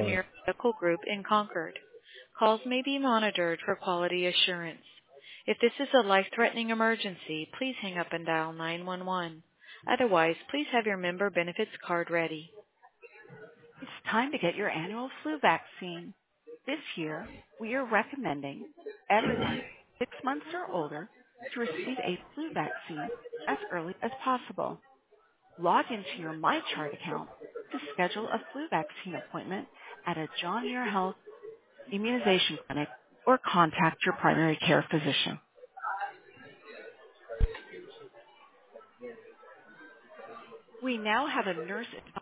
John Muir Medical Group in Concord. Calls may be monitored for quality assurance. If this is a life-threatening emergency, please hang up and dial 911. Otherwise, please have your member benefits card ready. It's time to get your annual flu vaccine. This year, we are recommending everyone 6 months or older to receive a flu vaccine as early as possible. Log into your MyChart account to schedule a flu vaccine appointment at a John Muir Health immunization clinic or contact your primary care physician. We now have a nurse